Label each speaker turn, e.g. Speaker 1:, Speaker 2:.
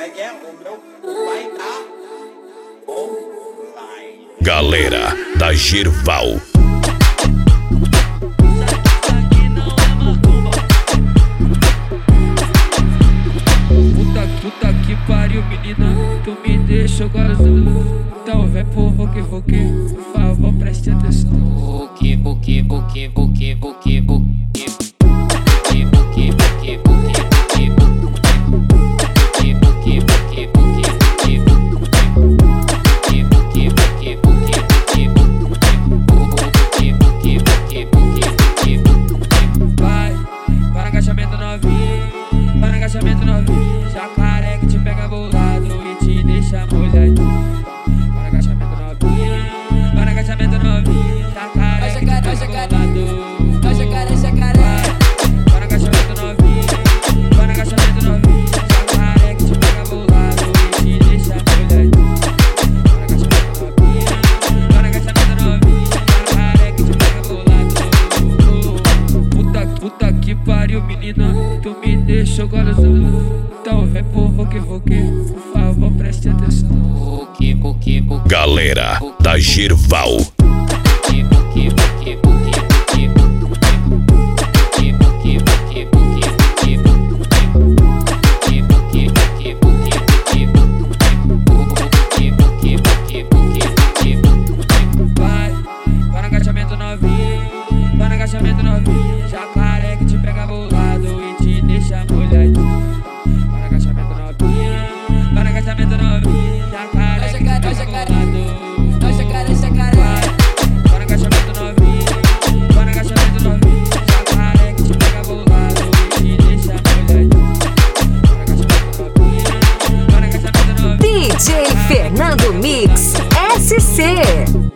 Speaker 1: que é? O meu pai tá online.
Speaker 2: Galera da Gerval.
Speaker 3: Puta que pariu, menina, tu me deixou gozando. Então vem pro Vuki Vuki, por favor, preste atenção. Vuki Vuki Vuki Vuki Vuki Vuki. Vai no agachamento novinho, vai no agachamento novinho. Jacaré que te pega bolado e te deixa molhadinho. Vai no agachamento novinho, vai no agachamento novinho. Jacaré que te pega bolado. Vai no agachamento novinho, vai no agachamento novinho. Jacaré que te pega bolado e te deixa molhadinho. Vai no agachamento novinho, vai no agachamento novinho. Jacaré que te pega bolado. Puta que pariu, menina, tu me deixou gozando. Então vem pro Vuki Vuki, por favor, preste atenção. Vuki Vuki Vuki.
Speaker 2: Galera da Gerval.
Speaker 3: Vuki Vuki Vuki Vuki Vuki Vuki Vuki Vuki Vuki Vuki Vuki Vuki. Vai no agachamento novinho, vai no agachamento novinho. Jacaré que te pega bolado e te deixa molhadinho. Vai no agachamento novinho, vai no agachamento novinho. Jacaré que te pega bolado. Vai no agachamento novinho, vai no agachamento novinho. Jacaré que te pega bolado e te deixa molhadinho. Vai no agachamento novinho, vai no agachamento novinho.
Speaker 4: DJ Fernando Mix SC.